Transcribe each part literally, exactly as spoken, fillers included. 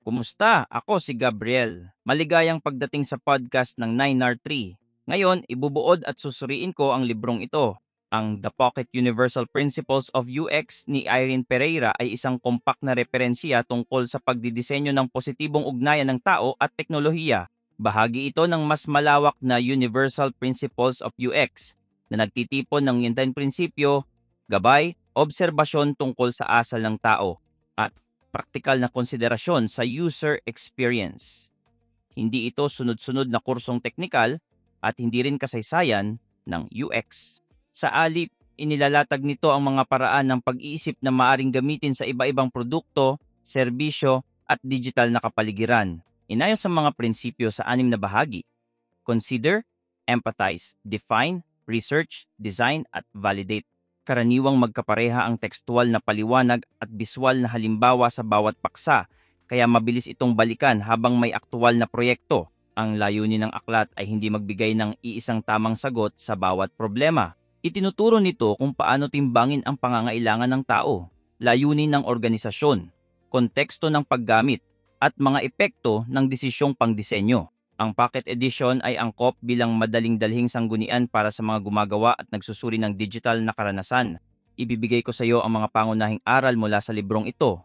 Kumusta? Ako si Gabriel. Maligayang pagdating sa podcast ng nine R three. Ngayon, ibubuod at susuriin ko ang librong ito. Ang The Pocket Universal Principles of U X ni Irene Pereira ay isang kompak na referensya tungkol sa pagdidisenyo ng positibong ugnayan ng tao at teknolohiya. Bahagi ito ng mas malawak na Universal Principles of U X na nagtitipon ng yuntain prinsipyo, gabay, obserbasyon tungkol sa asal ng tao at praktikal na konsiderasyon sa user experience. Hindi ito sunod-sunod na kursong teknikal at hindi rin kasaysayan ng U X. Sa alip, inilalatag nito ang mga paraan ng pag-iisip na maaring gamitin sa iba-ibang produkto, serbisyo at digital na kapaligiran. Inayon sa mga prinsipyo sa anim na bahagi. Consider, empathize, define, research, design at validate. Karaniwang magkapareha ang tekstual na paliwanag at biswal na halimbawa sa bawat paksa, kaya mabilis itong balikan habang may aktual na proyekto. Ang layunin ng aklat ay hindi magbigay ng iisang tamang sagot sa bawat problema. Itinuturo nito kung paano timbangin ang pangangailangan ng tao, layunin ng organisasyon, konteksto ng paggamit, at mga epekto ng desisyong pangdisenyo. Ang pocket edition ay angkop bilang madaling dalhing sanggunian para sa mga gumagawa at nagsusuri ng digital na karanasan. Ibibigay ko sa iyo ang mga pangunahing aral mula sa librong ito.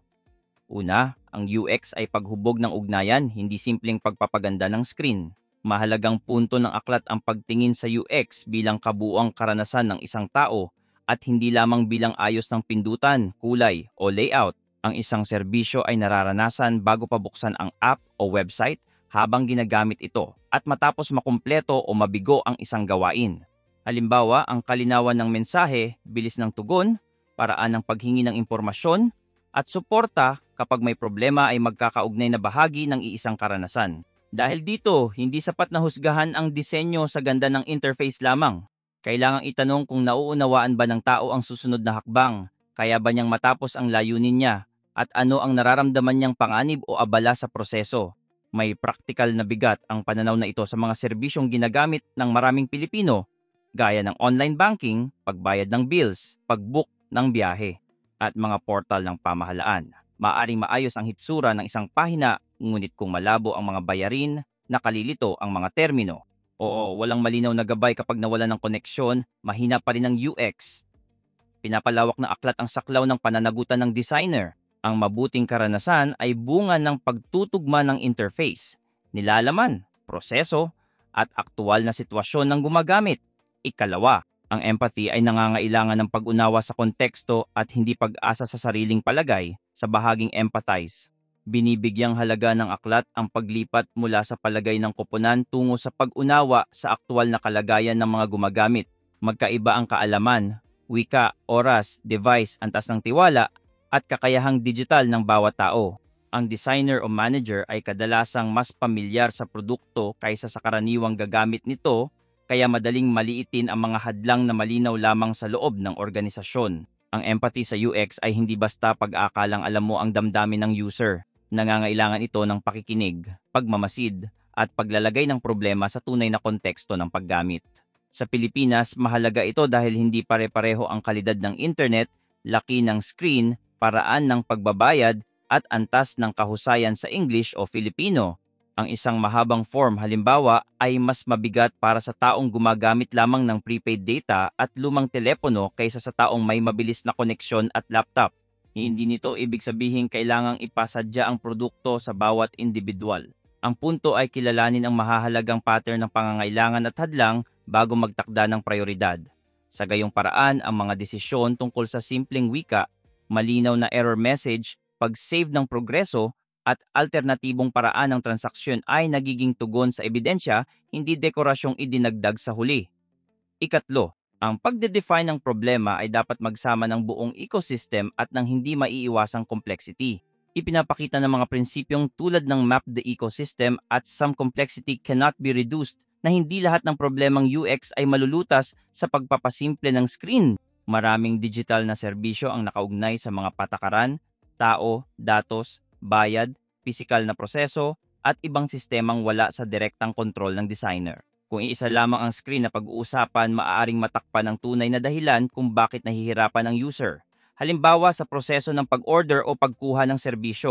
Una, ang U X ay paghubog ng ugnayan, hindi simpleng pagpapaganda ng screen. Mahalagang punto ng aklat ang pagtingin sa U X bilang kabuuang karanasan ng isang tao at hindi lamang bilang ayos ng pindutan, kulay o layout. Ang isang serbisyo ay nararanasan bago pabuksan ang app o website habang ginagamit ito at matapos makumpleto o mabigo ang isang gawain. Halimbawa, ang kalinawan ng mensahe, bilis ng tugon, paraan ng paghingi ng impormasyon, at suporta kapag may problema ay magkakaugnay na bahagi ng iisang karanasan. Dahil dito, hindi sapat na husgahan ang disenyo sa ganda ng interface lamang. Kailangang itanong kung nauunawaan ba ng tao ang susunod na hakbang, kaya ba niyang matapos ang layunin niya, at ano ang nararamdaman niyang panganib o abala sa proseso. May praktikal na bigat ang pananaw na ito sa mga serbisyong ginagamit ng maraming Pilipino, gaya ng online banking, pagbayad ng bills, pag-book ng biyahe, at mga portal ng pamahalaan. Maaring maayos ang hitsura ng isang pahina, ngunit kung malabo ang mga bayarin, nakalilito ang mga termino. Oo, walang malinaw na gabay kapag nawala ng koneksyon, mahina pa rin ang U X. Pinapalawak ng aklat ang saklaw ng pananagutan ng designer. Ang mabuting karanasan ay bunga ng pagtutugma ng interface, nilalaman, proseso, at aktual na sitwasyon ng gumagamit. Ikalawa, ang empathy ay nangangailangan ng pag-unawa sa konteksto at hindi pag-asa sa sariling palagay sa bahaging empathize. Binibigyang halaga ng aklat ang paglipat mula sa palagay ng koponan tungo sa pag-unawa sa aktual na kalagayan ng mga gumagamit. Magkaiba ang kaalaman, wika, oras, device, antas ng tiwala, at kakayahang digital ng bawat tao. Ang designer o manager ay kadalasang mas pamilyar sa produkto kaysa sa karaniwang gagamit nito, kaya madaling maliitin ang mga hadlang na malinaw lamang sa loob ng organisasyon. Ang empathy sa U X ay hindi basta pag-aakalang alam mo ang damdamin ng user. Nangangailangan ito ng pakikinig, pagmamasid, at paglalagay ng problema sa tunay na konteksto ng paggamit. Sa Pilipinas, mahalaga ito dahil hindi pare-pareho ang kalidad ng internet, laki ng screen, paraan ng pagbabayad, at antas ng kahusayan sa English o Filipino. Ang isang mahabang form halimbawa ay mas mabigat para sa taong gumagamit lamang ng prepaid data at lumang telepono kaysa sa taong may mabilis na koneksyon at laptop. Hindi nito ibig sabihin kailangang ipasadya ang produkto sa bawat individual. Ang punto ay kilalanin ang mahahalagang pattern ng pangangailangan at hadlang bago magtakda ng prioridad. Sa gayong paraan, ang mga desisyon tungkol sa simpleng wika, malinaw na error message, pag-save ng progreso, at alternatibong paraan ng transaksyon ay nagiging tugon sa ebidensya, hindi dekorasyong idinagdag sa huli. Ikatlo, ang pagde-define ng problema ay dapat magsama ng buong ecosystem at ng hindi maiiwasang complexity. Ipinapakita ng mga prinsipyong tulad ng map the ecosystem at some complexity cannot be reduced na hindi lahat ng problemang U X ay malulutas sa pagpapasimple ng screen. Maraming digital na serbisyo ang nakaugnay sa mga patakaran, tao, datos, bayad, pisikal na proseso, at ibang sistemang wala sa direktang kontrol ng designer. Kung iisa lamang ang screen na pag-uusapan, maaaring matakpan ang tunay na dahilan kung bakit nahihirapan ang user. Halimbawa sa proseso ng pag-order o pagkuha ng serbisyo.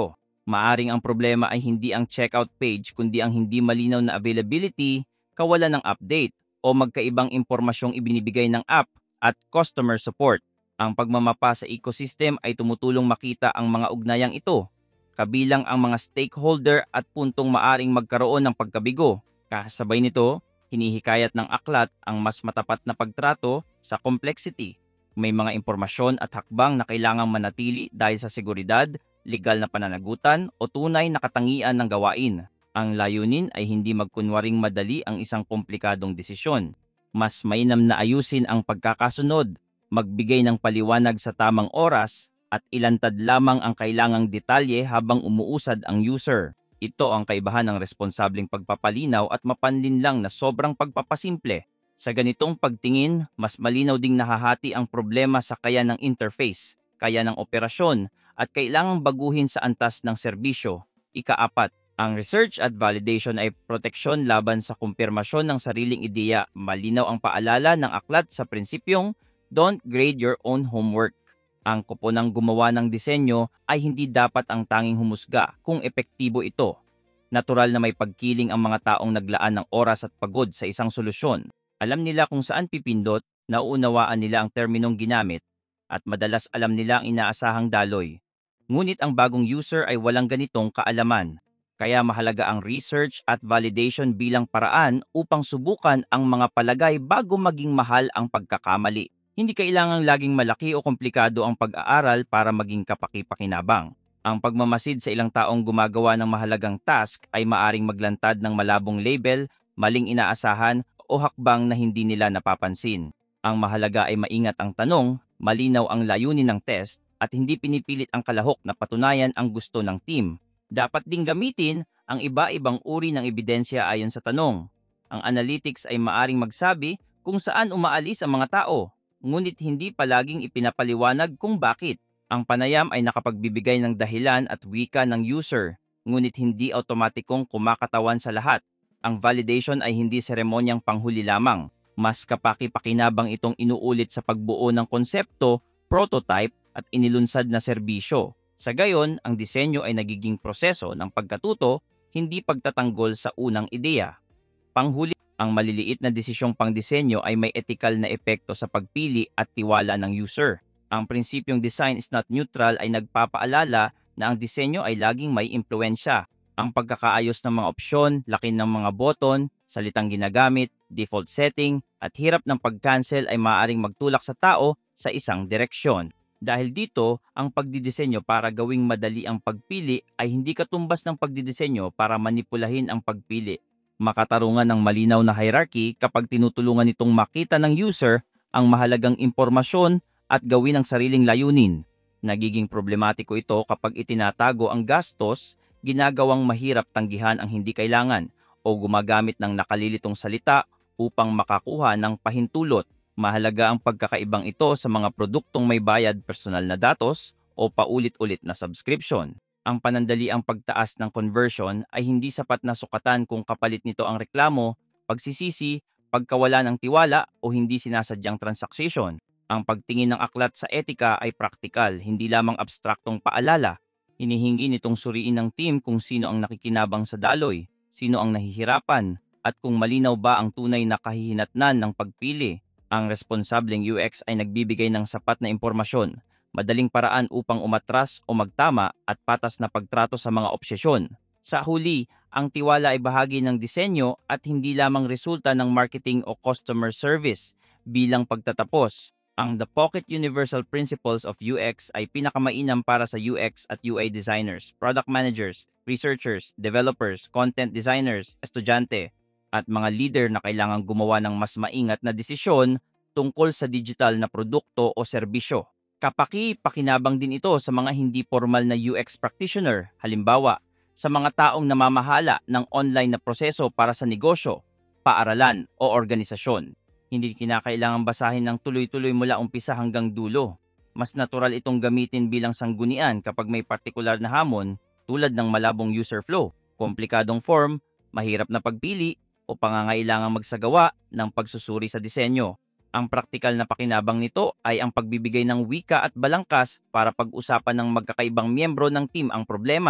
Maaring ang problema ay hindi ang checkout page kundi ang hindi malinaw na availability, kawalan ng update, o magkaibang impormasyong ibinibigay ng app at customer support. Ang pagmamapa sa ecosystem ay tumutulong makita ang mga ugnayang ito, kabilang ang mga stakeholder at puntong maaring magkaroon ng pagkabigo. Kasabay nito, hinihikayat ng aklat ang mas matapat na pagtrato sa complexity. May mga impormasyon at hakbang na kailangang manatili dahil sa seguridad, legal na pananagutan o tunay na katangian ng gawain. Ang layunin ay hindi magkunwaring madali ang isang komplikadong desisyon. Mas mainam na ayusin ang pagkakasunod, magbigay ng paliwanag sa tamang oras, at ilantad lamang ang kailangang detalye habang umuusad ang user. Ito ang kaibahan ng responsableng pagpapalinaw at mapanlinlang na sobrang pagpapasimple. Sa ganitong pagtingin, mas malinaw ding nahahati ang problema sa kaya ng interface, kaya ng operasyon, at kailangang baguhin sa antas ng serbisyo. Ikaapat, ang research at validation ay proteksyon laban sa kumpirmasyon ng sariling ideya. Malinaw ang paalala ng aklat sa prinsipyong, don't grade your own homework. Ang koponang gumawa ng disenyo ay hindi dapat ang tanging humusga kung epektibo ito. Natural na may pagkiling ang mga taong naglaan ng oras at pagod sa isang solusyon. Alam nila kung saan pipindot, nauunawaan nila ang terminong ginamit, at madalas alam nila ang inaasahang daloy. Ngunit ang bagong user ay walang ganitong kaalaman. Kaya mahalaga ang research at validation bilang paraan upang subukan ang mga palagay bago maging mahal ang pagkakamali. Hindi kailangang laging malaki o komplikado ang pag-aaral para maging kapaki-pakinabang. Ang pagmamasid sa ilang taong gumagawa ng mahalagang task ay maaring maglantad ng malabong label, maling inaasahan, o hakbang na hindi nila napapansin. Ang mahalaga ay maingat ang tanong, malinaw ang layunin ng test, at hindi pinipilit ang kalahok na patunayan ang gusto ng team. Dapat ding gamitin ang iba-ibang uri ng ebidensya ayon sa tanong. Ang analytics ay maaring magsabi kung saan umaalis ang mga tao, ngunit hindi palaging ipinapaliwanag kung bakit. Ang panayam ay nakapagbibigay ng dahilan at wika ng user, ngunit hindi automatikong kumakatawan sa lahat. Ang validation ay hindi seremonyang panghuli lamang. Mas kapaki-pakinabang itong inuulit sa pagbuo ng konsepto, prototype, at inilunsad na serbisyo. Sa gayon, ang disenyo ay nagiging proseso ng pagkatuto, hindi pagtatanggol sa unang ideya. Panghuli, ang maliliit na desisyong pangdisenyo ay may etikal na epekto sa pagpili at tiwala ng user. Ang prinsipyong design is not neutral ay nagpapaalala na ang disenyo ay laging may impluensya. Ang pagkakaayos ng mga opsyon, laki ng mga button, salitang ginagamit, default setting, at hirap ng pag-cancel ay maaaring magtulak sa tao sa isang direksyon. Dahil dito, ang pagdidisenyo para gawing madali ang pagpili ay hindi katumbas ng pagdidisenyo para manipulahin ang pagpili. Makatarungan ng malinaw na hierarchy kapag tinutulungan itong makita ng user ang mahalagang impormasyon at gawin ang sariling layunin. Nagiging problematiko ito kapag itinatago ang gastos, ginagawang mahirap tanggihan ang hindi kailangan, o gumagamit ng nakalilitong salita upang makakuha ng pahintulot. Mahalaga ang pagkakaibang ito sa mga produktong may bayad personal na datos o paulit-ulit na subscription. Ang panandaliang pagtaas ng conversion ay hindi sapat na sukatan kung kapalit nito ang reklamo, pagsisisi, pagkawala ng tiwala o hindi sinasadyang transaksyon. Ang pagtingin ng aklat sa etika ay praktikal, hindi lamang abstraktong paalala. Hinihingi nitong suriin ng team kung sino ang nakikinabang sa daloy, sino ang nahihirapan, at kung malinaw ba ang tunay na kahihinatnan ng pagpili. Ang responsableng U X ay nagbibigay ng sapat na impormasyon, madaling paraan upang umatras o magtama at patas na pagtrato sa mga obsesyon. Sa huli, ang tiwala ay bahagi ng disenyo at hindi lamang resulta ng marketing o customer service. Bilang pagtatapos, ang The Pocket Universal Principles of U X ay pinakamainam para sa U X at U I designers, product managers, researchers, developers, content designers, estudyante, at mga leader na kailangang gumawa ng mas maingat na desisyon tungkol sa digital na produkto o serbisyo. Kapaki-pakinabang din ito sa mga hindi formal na U X practitioner, halimbawa, sa mga taong namamahala ng online na proseso para sa negosyo, paaralan o organisasyon. Hindi kinakailangang basahin ng tuloy-tuloy mula umpisa hanggang dulo. Mas natural itong gamitin bilang sanggunian kapag may partikular na hamon tulad ng malabong user flow, komplikadong form, mahirap na pagpili, o pangangailangang magsagawa ng pagsusuri sa disenyo. Ang praktikal na pakinabang nito ay ang pagbibigay ng wika at balangkas para pag-usapan ng magkakaibang miyembro ng team ang problema.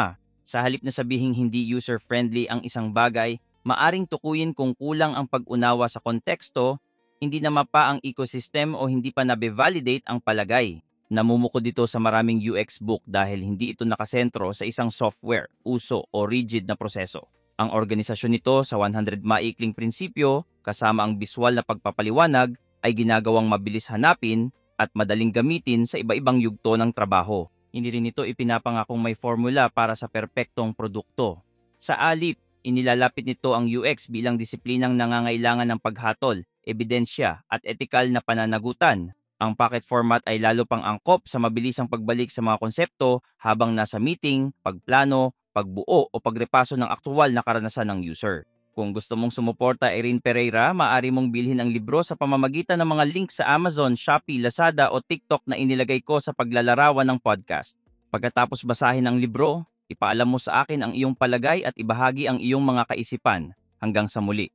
Sa halip na sabihing hindi user-friendly ang isang bagay, maaring tukuyin kung kulang ang pag-unawa sa konteksto, hindi na mapa ang ecosystem o hindi pa nabe-validate ang palagay. Namumuko dito sa maraming U X book dahil hindi ito nakasentro sa isang software, uso o rigid na proseso. Ang organisasyon nito sa one hundred maikling prinsipyo, kasama ang biswal na pagpapaliwanag, ay ginagawang mabilis hanapin at madaling gamitin sa iba-ibang yugto ng trabaho. Hindi rin ito ipinapangakong may formula para sa perpektong produkto. Sa alip, inilalapit nito ang U X bilang disiplinang nangangailangan ng paghatol, ebidensya at etikal na pananagutan. Ang packet format ay lalo pang angkop sa mabilisang pagbalik sa mga konsepto habang nasa meeting, pagplano, pagbuo o pagrepaso ng aktual na karanasan ng user. Kung gusto mong sumuporta Erin Pereira, maaari mong bilhin ang libro sa pamamagitan ng mga link sa Amazon, Shopee, Lazada o TikTok na inilagay ko sa paglalarawan ng podcast. Pagkatapos basahin ang libro, ipaalam mo sa akin ang iyong palagay at ibahagi ang iyong mga kaisipan. Hanggang sa muli.